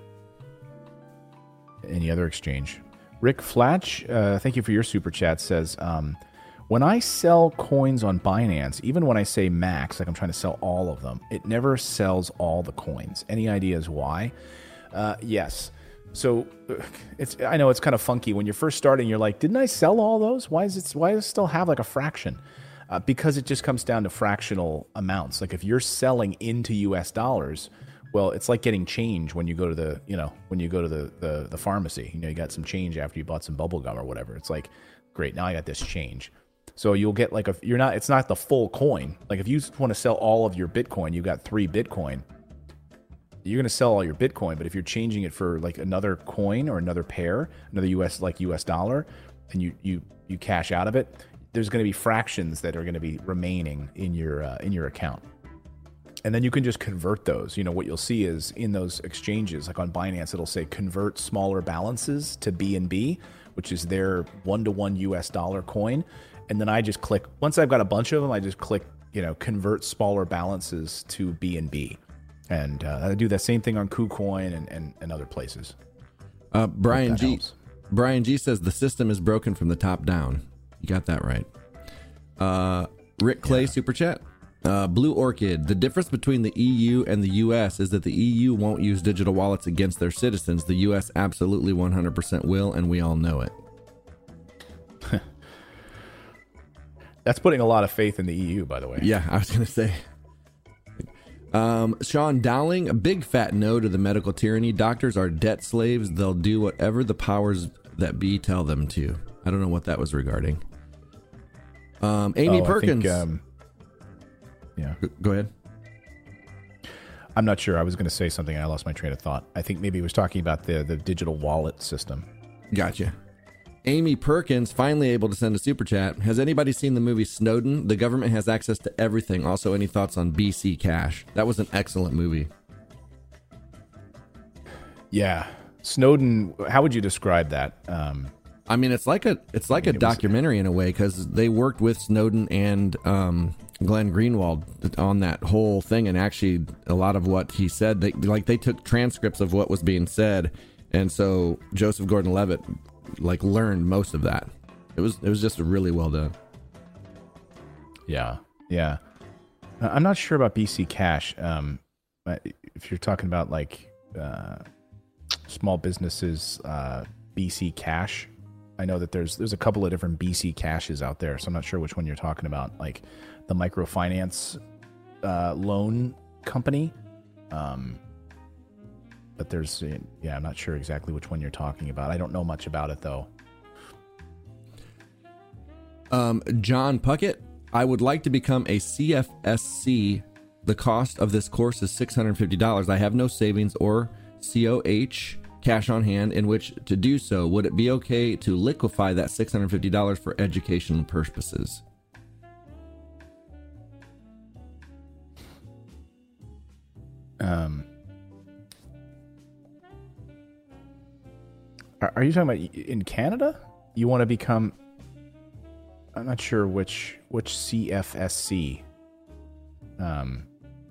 any other exchange. Rick Flatch, uh, thank you for your super chat. Says, um, When I sell coins on Binance, even when I say max, like I'm trying to sell all of them, it never sells all the coins. Any ideas why? Uh, yes. So it's I know it's kind of funky. When you're first starting, you're like, didn't I sell all those? Why is it? Why does it still have like a fraction? Uh, because it just comes down to fractional amounts. Like if you're selling into U S dollars, well, it's like getting change when you go to the, you know, when you go to the, the, the pharmacy. You know, you got some change after you bought some bubble gum or whatever. It's like, great, now I got this change. So you'll get like a, you're not, it's not the full coin. Like if you want to sell all of your Bitcoin, you got three Bitcoin. You're going to sell all your Bitcoin, but if you're changing it for like another coin or another pair, another U S like U S dollar, and you you you cash out of it, there's going to be fractions that are going to be remaining in your uh, in your account. And then you can just convert those. You know, what you'll see is in those exchanges, like on Binance, it'll say convert smaller balances to B N B, which is their one-to-one U S dollar coin. And then I just click, once I've got a bunch of them, I just click, you know, convert smaller balances to B N B. And uh, I do that same thing on KuCoin and, and, and other places. Uh, Brian G. helps. Brian G says the system is broken from the top down. You got that right. Uh, Rick Clay, yeah. Super Chat. Uh, Blue Orchid. The difference between the E U and the U S is that the E U won't use digital wallets against their citizens. The U S absolutely one hundred percent will, and we all know it. That's putting a lot of faith in the E U, by the way. Yeah, I was going to say. Um, Sean Dowling, a big fat no to the medical tyranny. Doctors are debt slaves. They'll do whatever the powers that be tell them to. I don't know what that was regarding. Um, Amy oh, Perkins. I think, um, yeah. Go ahead. I'm not sure. I was going to say something and I lost my train of thought. I think maybe he was talking about the, the digital wallet system. Gotcha. Amy Perkins, finally able to send a super chat. Has anybody seen the movie Snowden? The government has access to everything. Also, any thoughts on B C Cash? That was an excellent movie. Yeah. Snowden, how would you describe that? Um, I mean, it's like a it's like I mean, a documentary was, in a way, because they worked with Snowden and um, Glenn Greenwald on that whole thing, and actually a lot of what he said, they like they took transcripts of what was being said, and so Joseph Gordon-Levitt like learned most of that. It was it was just really well done. Yeah, yeah. Uh, I'm not sure about B C Cash. Um, if you're talking about like uh, small businesses, uh, B C Cash. I know that there's there's a couple of different B C Cashes out there, so I'm not sure which one you're talking about. Like the microfinance uh, loan company. Um, but there's, yeah, I'm not sure exactly which one you're talking about. I don't know much about it though. Um, John Puckett, I would like to become a C F S C. The cost of this course is six hundred fifty dollars. I have no savings or C O H, cash on hand, in which to do so. Would it be okay to liquefy that six hundred fifty dollars for educational purposes? Um, are, are you talking about in Canada? You want to become? I'm not sure which which C F S C. Um.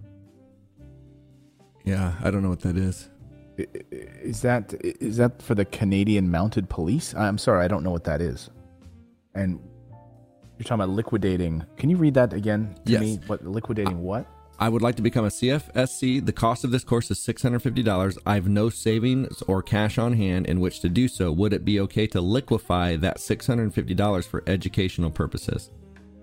Yeah, I don't know what that is. Is that is that for the Canadian Mounted Police? I'm sorry, I don't know what that is. And you're talking about liquidating. Can you read that again to yes. me? What liquidating? Uh, what? I would like to become a C F S C. The cost of this course is six hundred fifty dollars. I have no savings or cash on hand in which to do so. Would it be okay to liquefy that six hundred fifty dollars for educational purposes?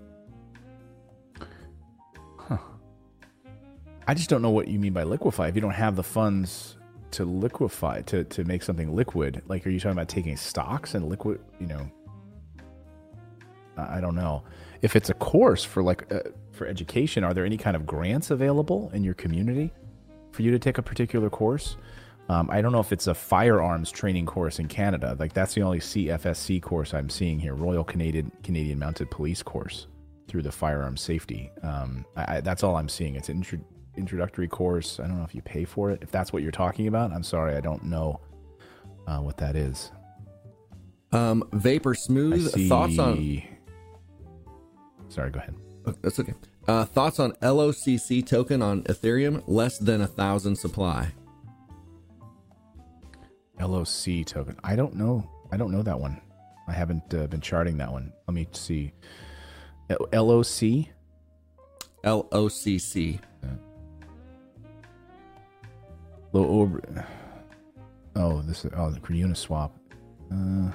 Huh. I just don't know what you mean by liquefy. If you don't have the funds to liquefy, to, to make something liquid, like, are you talking about taking stocks and liquid, you know? I don't know. If it's a course for like uh, for education, are there any kind of grants available in your community for you to take a particular course? Um, I don't know if it's a firearms training course in Canada. Like that's the only C F S C course I'm seeing here, Royal Canadian Canadian Mounted Police course through the firearms safety. Um, I, I, that's all I'm seeing. It's an intro, introductory course. I don't know if you pay for it. If that's what you're talking about, I'm sorry, I don't know uh, what that is. Um, Vapor Smooth, thoughts on... Sorry, go ahead. That's okay. Uh, thoughts on L O C C token on Ethereum, less than a thousand supply. L O C token. I don't know. I don't know that one. I haven't uh, been charting that one. Let me see. L O C? L O C C. Low orbit. Oh, this is oh the Uniswap. Uh,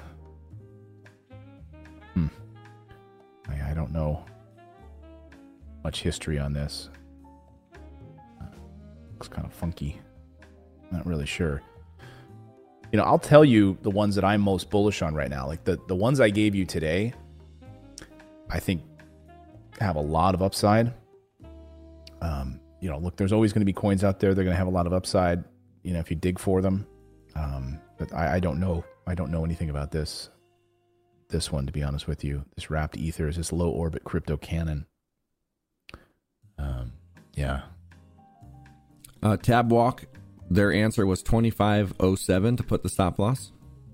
hmm. I, I don't know much history on this. Uh, looks kind of funky. Not really sure. You know, I'll tell you the ones that I'm most bullish on right now. Like the, the ones I gave you today, I think have a lot of upside. Um, you know, look, there's always going to be coins out there. They're going to have a lot of upside, you know, if you dig for them. Um, but I, I don't know. I don't know anything about this. This one, to be honest with you, this wrapped ether is this low orbit crypto cannon. Um, yeah. Uh, Tab Walk, their answer was twenty-five oh seven to put the stop loss.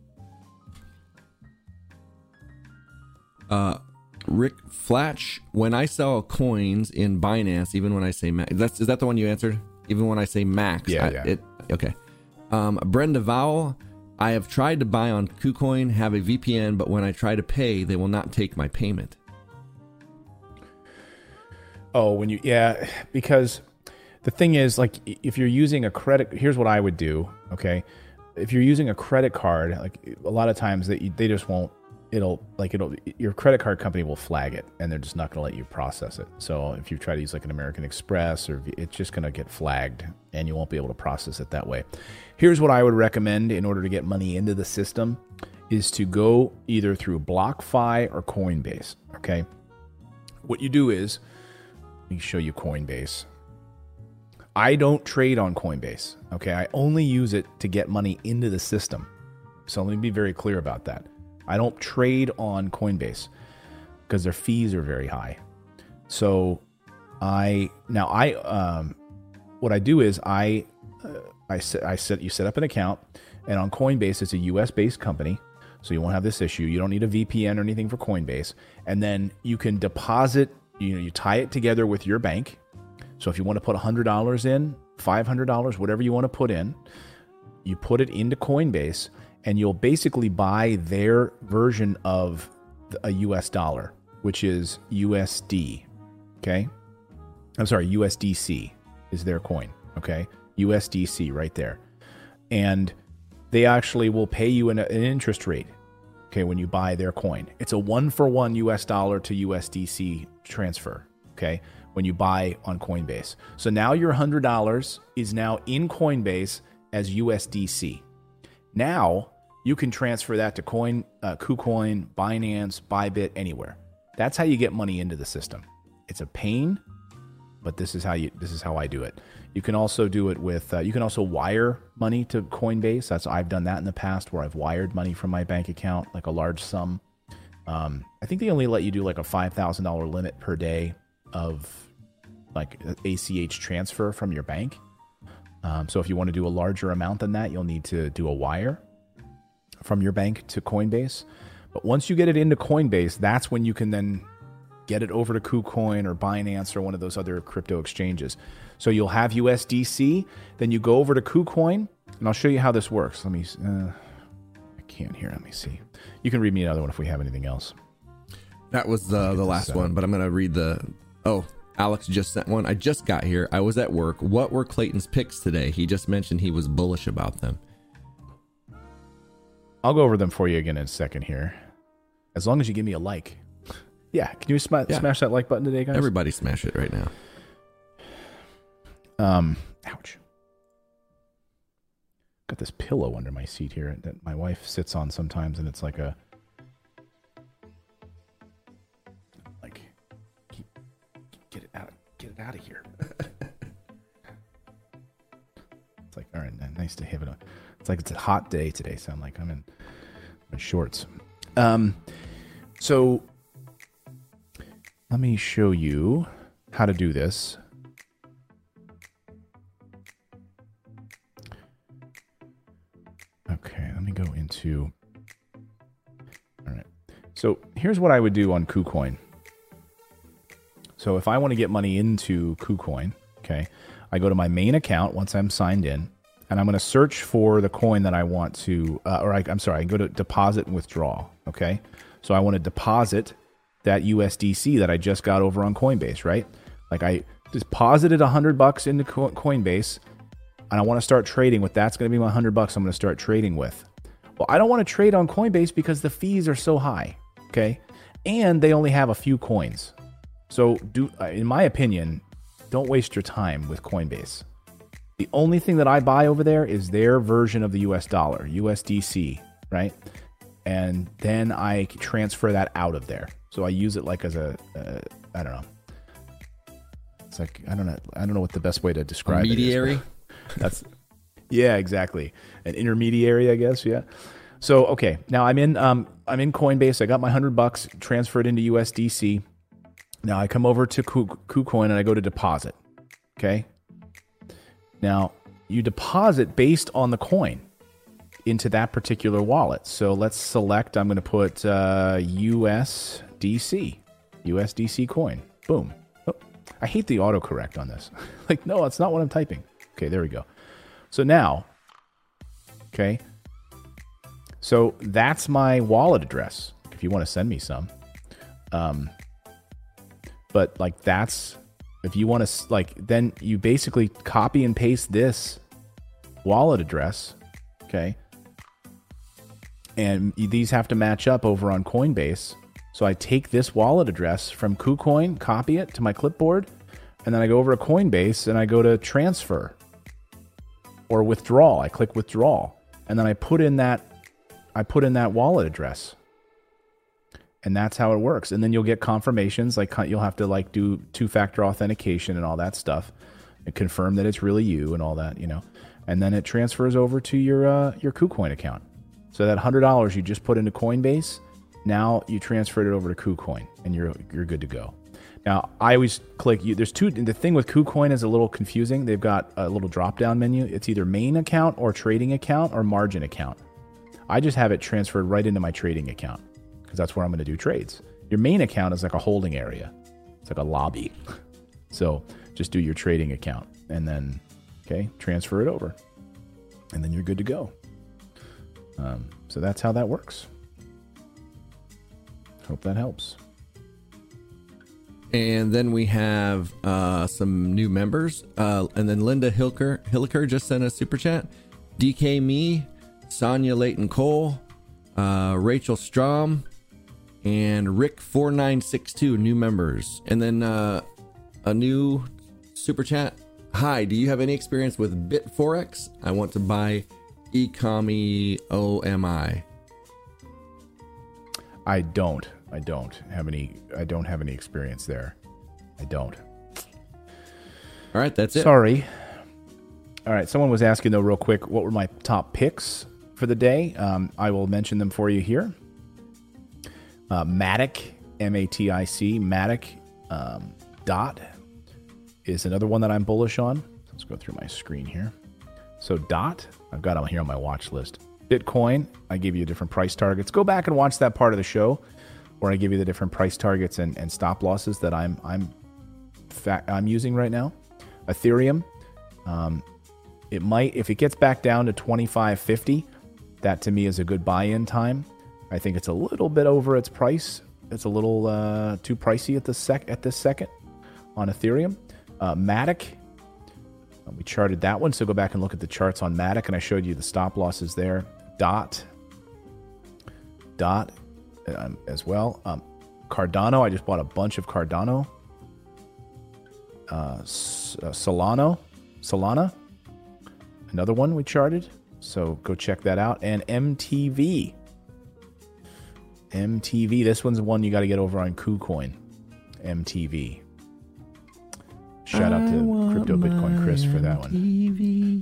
Uh, Rick Flatch, when I sell coins in Binance, even when I say max, that's, is that the one you answered? Even when I say max, yeah, I, yeah. It, okay. Um, Brenda Vowell, I have tried to buy on KuCoin, have a V P N, but when I try to pay, they will not take my payment. Oh, when you, yeah, because the thing is, like, if you're using a credit, here's what I would do, okay? If you're using a credit card, like, a lot of times they, they just won't, it'll, like, it'll, your credit card company will flag it, and they're just not going to let you process it. So if you try to use, like, an American Express, or it's just going to get flagged, and you won't be able to process it that way. Here's what I would recommend in order to get money into the system, is to go either through BlockFi or Coinbase, okay? What you do is, let me show you Coinbase. I don't trade on Coinbase, okay? I only use it to get money into the system. So let me be very clear about that. I don't trade on Coinbase because their fees are very high. So I, now I, um, what I do is I, uh, I set, I set, you set up an account, and on Coinbase, it's a U S based company. So you won't have this issue. You don't need a V P N or anything for Coinbase. And then you can deposit, you know, you tie it together with your bank. So if you want to put one hundred dollars in, five hundred dollars, whatever you want to put in, you put it into Coinbase, and you'll basically buy their version of a U S dollar, which is U S D, okay? I'm sorry, U S D C is their coin, okay? U S D C right there. And they actually will pay you an, an interest rate, okay, when you buy their coin. It's a one-for-one U S dollar to U S D C transfer, okay, when you buy on Coinbase. So now your one hundred dollars is now in Coinbase as U S D C. Now you can transfer that to Coin, uh, KuCoin, Binance, Bybit, anywhere. That's how you get money into the system. It's a pain, but this is how you. This is how I do it. You can also do it with. Uh, you can also wire money to Coinbase. That's I've done that in the past, where I've wired money from my bank account, like a large sum. Um, I think they only let you do like a five thousand dollar limit per day of like A C H transfer from your bank. Um, so if you want to do a larger amount than that, you'll need to do a wire from your bank to Coinbase. But once you get it into Coinbase, that's when you can then get it over to KuCoin or Binance or one of those other crypto exchanges. So you'll have U S D C, then you go over to KuCoin, and I'll show you how this works. Let me, uh, I can't hear, let me see. You can read me another one if we have anything else. That was uh, the last one, but I'm going to read the, oh, Alex just sent one. I just got here. I was at work. What were Clayton's picks today? He just mentioned he was bullish about them. I'll go over them for you again in a second here. As long as you give me a like. Yeah, can you sm- yeah. smash that like button today, guys? Everybody smash it right now. Um, ouch. Got this pillow under my seat here that my wife sits on sometimes, and it's like a... Like, keep, get it out, get it out of here. It's like, all right, nice to have it on. It's like it's a hot day today, so I'm like, I'm in my shorts. Um, so let me show you how to do this. Okay, let me go into... All right. So here's what I would do on KuCoin. So if I want to get money into KuCoin, okay, I go to my main account once I'm signed in, and I'm going to search for the coin that I want to, uh, or I, I'm sorry, I go to deposit and withdraw, okay? So I want to deposit that U S D C that I just got over on Coinbase, right? Like I deposited a hundred bucks into Coinbase, and I want to start trading with that's going to be my hundred bucks I'm going to start trading with. Well, I don't want to trade on Coinbase because the fees are so high, okay? And they only have a few coins. So, do, in my opinion, don't waste your time with Coinbase. The only thing that I buy over there is their version of the U S dollar, U S D C, right? And then I transfer that out of there. So I use it like as a, uh, I don't know. It's like, I don't know. I don't know what the best way to describe it is. Intermediary? That's, yeah, exactly. An intermediary, I guess. Yeah. So, okay. Now I'm in, um, I'm in Coinbase. I got my hundred bucks transferred into U S D C. Now I come over to KuCoin and I go to deposit. Okay. Now you deposit based on the coin into that particular wallet. So let's select, I'm going to put uh, U S D C, U S D C coin. Boom. Oh, I hate the autocorrect on this. Like, no, that's not what I'm typing. Okay, there we go. So now, okay, so that's my wallet address if you want to send me some. Um, but like that's, if you want to, like, then you basically copy and paste this wallet address, okay? And these have to match up over on Coinbase. So I take this wallet address from KuCoin, copy it to my clipboard, and then I go over to Coinbase and I go to transfer or withdrawal. I click withdrawal, and then I put in that, I put in that wallet address. And that's how it works. And then you'll get confirmations, like you'll have to like do two-factor authentication and all that stuff and confirm that it's really you and all that, you know. And then it transfers over to your uh, your KuCoin account. So that one hundred dollars you just put into Coinbase, now you transferred it over to KuCoin and you're you're good to go. Now, I always click, you, there's two, the thing with KuCoin is a little confusing. They've got a little drop-down menu. It's either main account or trading account or margin account. I just have it transferred right into my trading account, because that's where I'm going to do trades. Your main account is like a holding area. It's like a lobby. So just do your trading account and then, okay, transfer it over. And then you're good to go. Um, so that's how that works. Hope that helps. And then we have uh, some new members. Uh, and then Linda Hilker, Hilliker just sent a super chat. D K Me, Sonia Layton Cole, uh, Rachel Strom, and Rick four nine six two, new members. And then uh, a new super chat. Hi, do you have any experience with BitForex? I want to buy Ecomi O M I. I don't. I don't have any. I don't have any experience there. I don't. All right, that's it. Sorry. All right. Someone was asking though, real quick, what were my top picks for the day? Um, I will mention them for you here. Uh, Matic, M A T I C, Matic um, Dot is another one that I'm bullish on. Let's go through my screen here. So Dot, I've got them here on my watch list. Bitcoin, I give you different price targets. Go back and watch that part of the show where I give you the different price targets and, and stop losses that I'm I'm fa- I'm using right now. Ethereum, um, it might, if it gets back down to twenty-five fifty, that to me is a good buy-in time. I think it's a little bit over its price. It's a little uh, too pricey at the sec at this second on Ethereum. Uh, Matic, uh, we charted that one, so go back and look at the charts on Matic, and I showed you the stop losses there. Dot, Dot um, as well. Um, Cardano, I just bought a bunch of Cardano. Uh, S- uh, Solano, Solana, another one we charted, so go check that out. And M T V. M T V. This one's one you got to get over on KuCoin. M T V. Shout out to Crypto Bitcoin Chris for that one. T V.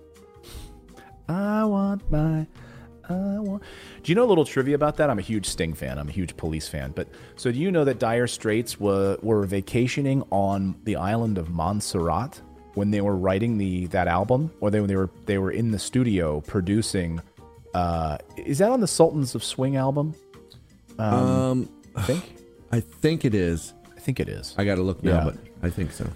I want my. I want. Do you know a little trivia about that? I'm a huge Sting fan. I'm a huge Police fan. But so do you know that Dire Straits were were vacationing on the island of Montserrat when they were writing the that album, or they they were they were in the studio producing? Uh, is that on the Sultans of Swing album? Um, um, I think. I think it is. I think it is. I got to look now, Yeah. but I think so.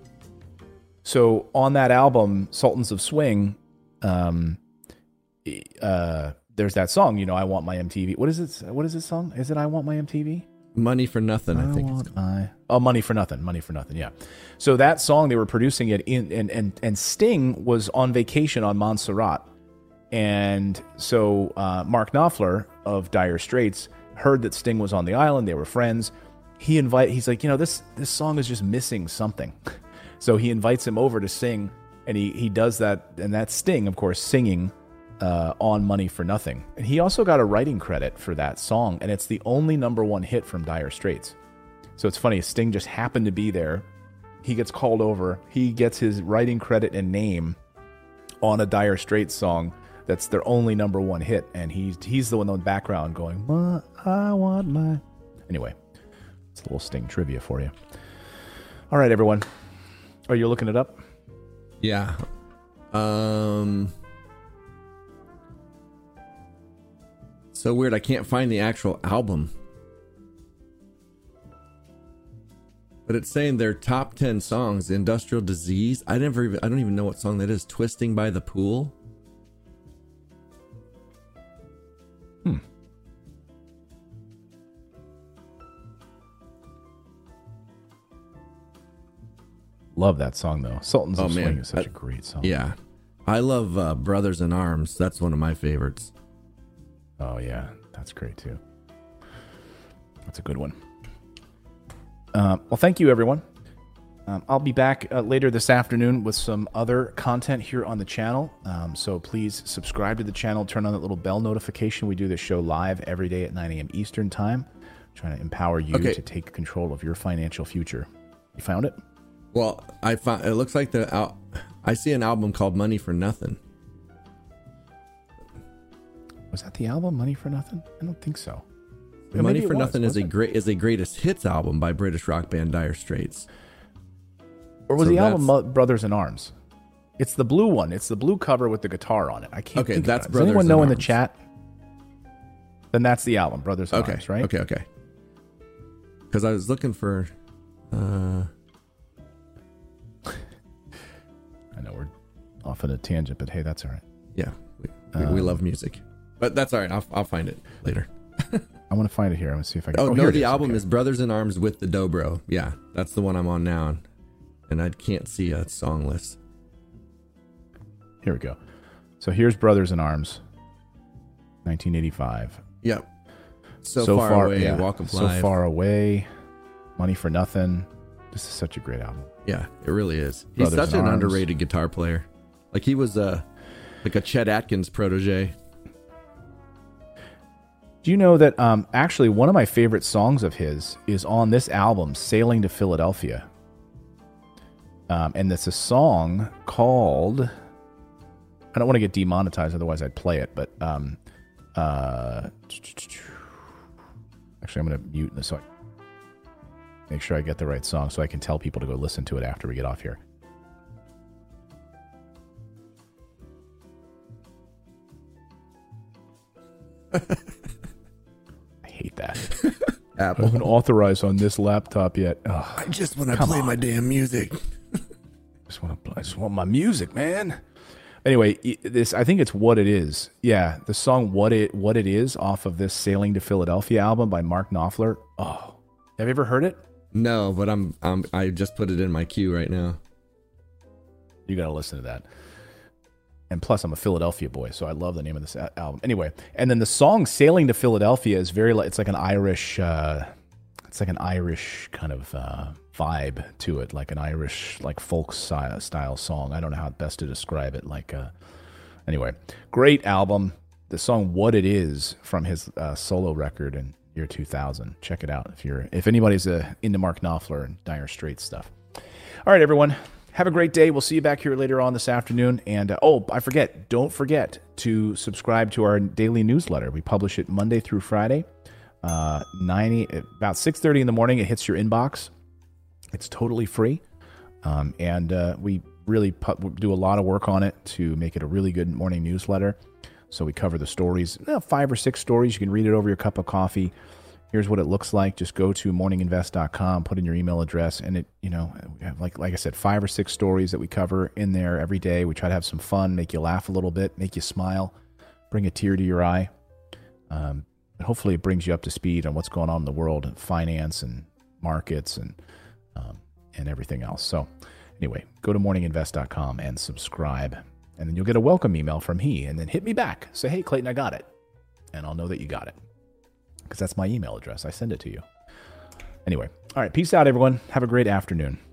So on that album, Sultans of Swing, um, uh, there's that song. You know, I want my M T V. What is it? What is this song? Is it I want my M T V? Money for Nothing, I, I think. want It's called. my oh, Money for Nothing, Money for Nothing. Yeah. So that song, they were producing it in, and and and Sting was on vacation on Montserrat, and so uh, Mark Knopfler of Dire Straits heard that Sting was on the island. They were friends. He invite he's like, you know, this this song is just missing something, so he invites him over to sing, and he he does that, and that's Sting, of course, singing uh, on Money for Nothing. And he also got a writing credit for that song, and it's the only number one hit from Dire Straits. So it's funny, Sting just happened to be there. He gets called over. He gets his writing credit and name on a Dire Straits song that's their only number one hit, and he's he's the one in the background going, "Ma, I want my." Anyway, it's a little Sting trivia for you. All right, everyone. Are you looking it up? Yeah. Um. So weird. I can't find the actual album. But it's saying their top ten songs, Industrial Disease. I never even, I don't even know what song that is. Twisting by the Pool. Hmm. Love that song, though. Sultans Oh, of Swing man. is such I- a great song. Yeah. I love uh, Brothers in Arms. That's one of my favorites. Oh, yeah. That's great, too. That's a good one. Uh, well, thank you, everyone. Um, I'll be back uh, later this afternoon with some other content here on the channel. Um, so please subscribe to the channel. Turn on that little bell notification. We do this show live every day at nine a.m. Eastern Time. Trying to empower you Okay. to take control of your financial future. You found it? Well, I found it looks like the al- I see an album called Money for Nothing. Was that the album, Money for Nothing? I don't think so. Yeah, Money maybe it for was, Nothing is was a it? great is a greatest hits album by British rock band Dire Straits. Or was So the album that's- Mo- Brothers in Arms? It's the blue one. It's the blue cover with the guitar on it. I can't Okay, think that's of it. Does anyone Brothers know in in the Arms. chat? Then that's the album, Brothers in Okay, Arms, right? okay, okay. Because I was looking for. Uh, I know we're off on a tangent, but hey, that's all right. yeah, we, we, we love music, but that's all right. I'll I'll find it later. I want to find it here. I'm going to see if I can. Oh, here no, it the album Okay. is Brothers in Arms with the Dobro. Yeah, that's the one I'm on now, and I can't see a song list. Here we go. So here's Brothers in Arms, nineteen eighty-five. Yep. So, far, away, yeah. Walk of So Life. Far Away, Money for Nothing. This is such a great album. Yeah, it really is. He's Brothers such in an Arms. underrated guitar player. Like he was a like a Chet Atkins protege. Do you know that um, actually one of my favorite songs of his is on this album, Sailing to Philadelphia? Um, and it's a song called... I don't want to get demonetized, otherwise I'd play it, but... Um, uh, actually, I'm going to mute this so I make sure I get the right song so I can tell people to go listen to it after we get off here. I hate that. I haven't authorized on this laptop yet. Ugh, I just want to Come play on. my damn music. just want to play. I just want my music, man. Anyway, i- this I think it's What It Is. Yeah, the song "What It What It Is" off of this "Sailing to Philadelphia" album by Mark Knopfler. Oh, have you ever heard it? No, but I'm I'm I just put it in my queue right now. You got to listen to that. And plus, I'm a Philadelphia boy, so I love the name of this a- album. Anyway, and then the song "Sailing to Philadelphia" is very like it's like an Irish, uh, it's like an Irish kind of uh, vibe to it, like an Irish like folk style, style song. I don't know how best to describe it. Like, uh, anyway, great album. The song "What It Is" from his uh, solo record in year two thousand. Check it out if you're if anybody's uh, into Mark Knopfler and Dire Straits stuff. All right, everyone. Have a great day. We'll see you back here later on this afternoon. And uh, oh, I forget, don't forget to subscribe to our daily newsletter. We publish it Monday through Friday, uh, ninety about six thirty in the morning. It hits your inbox. It's totally free, um, and uh, we really pu- do a lot of work on it to make it a really good morning newsletter. So we cover the stories, you know, five or six stories. You can read it over your cup of coffee. Here's what it looks like. Just go to morning invest dot com, put in your email address, and it, you know, we have like like I said, five or six stories that we cover in there every day. We try to have some fun, make you laugh a little bit, make you smile, bring a tear to your eye. Um, hopefully it brings you up to speed on what's going on in the world of finance and markets and um, and everything else. So anyway, go to morning invest dot com and subscribe. And then you'll get a welcome email from he. And then hit me back. Say, hey, Clayton, I got it. And I'll know that you got it. Because that's my email address. I send it to you. Anyway, all right. Peace out, everyone. Have a great afternoon.